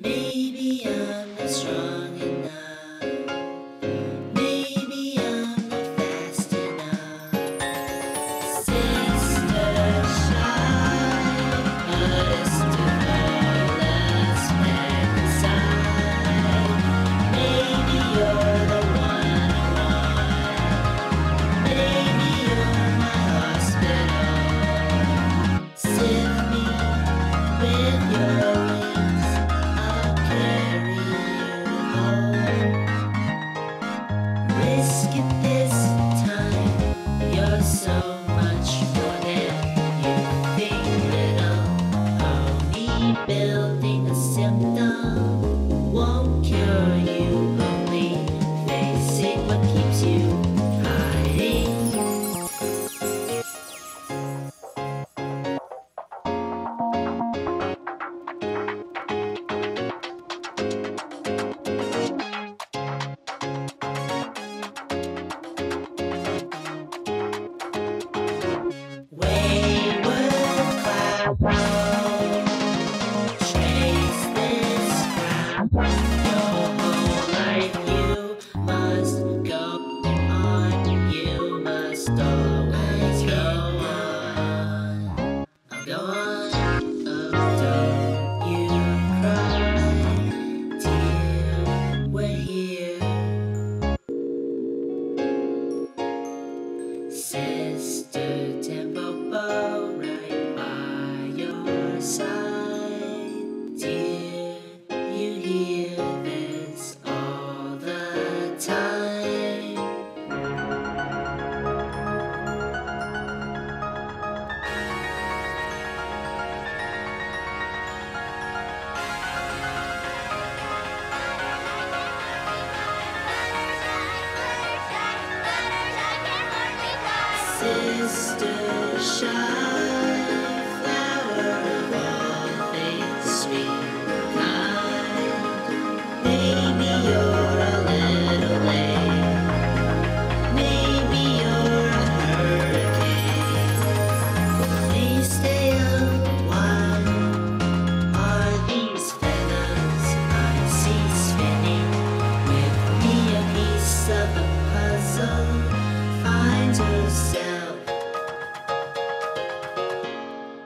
Maybe I'm not strong enough. Maybe I'm not fast enough. Sister shine, but it's too flawless back inside. Maybe you're the one I want. Maybe you're my hospital. Sift me with your wings. I'll carry you home. Risk it this time. You're so much more than you think, little. Only building a symptom won't